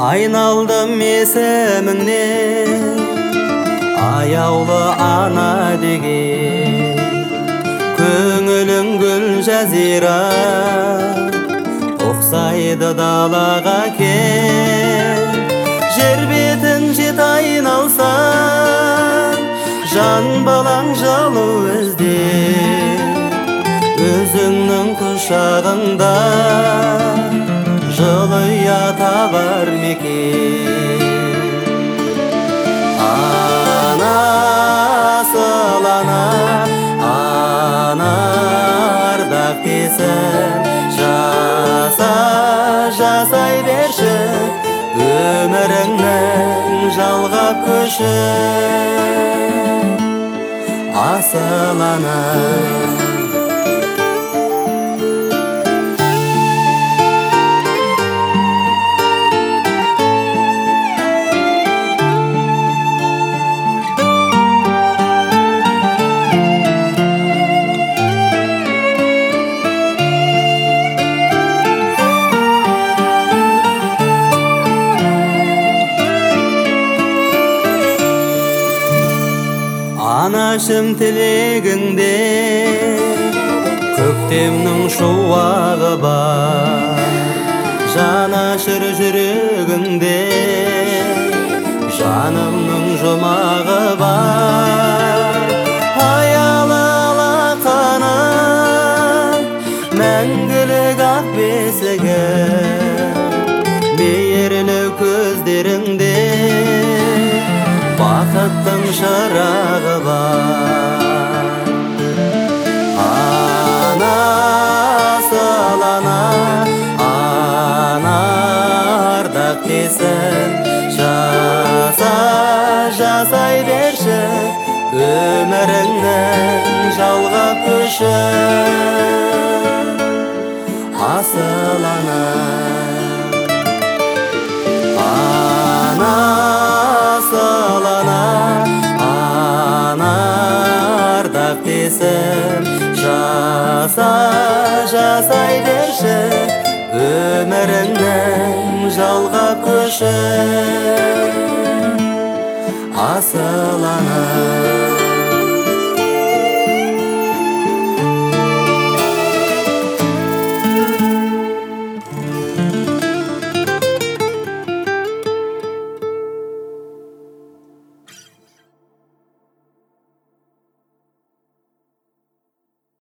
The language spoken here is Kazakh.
Айналдым есіміңнен, аяулы ана деген. Көңілің гүл жазира, ұқсайды далаға кел. Жер бетін жет айналсаң, жан балаң жалу іздер. Өзіңнің құшағыңда жылы ұята бар мекен. Анасыл ана, ана ардақ десін, жасай берші өміріңнің жалғап көші. Асыл ана. Анашым тілегіңде көктемнің шуағы бар. Жанашыр жүрегіңде жанымның жұмағы бар. Аялы алақаным, мәңгілік ақ бесігім, мейірлі көздеріңде бақыттың шырағы бар. Анасыл ана, ана ардақ десін, жасай берші өміріңнің жалғап көші. Асыл ана. Анасыл ана, ана ардақ десін, жасай берші өміріңнің жалғап көші. Асыл ана.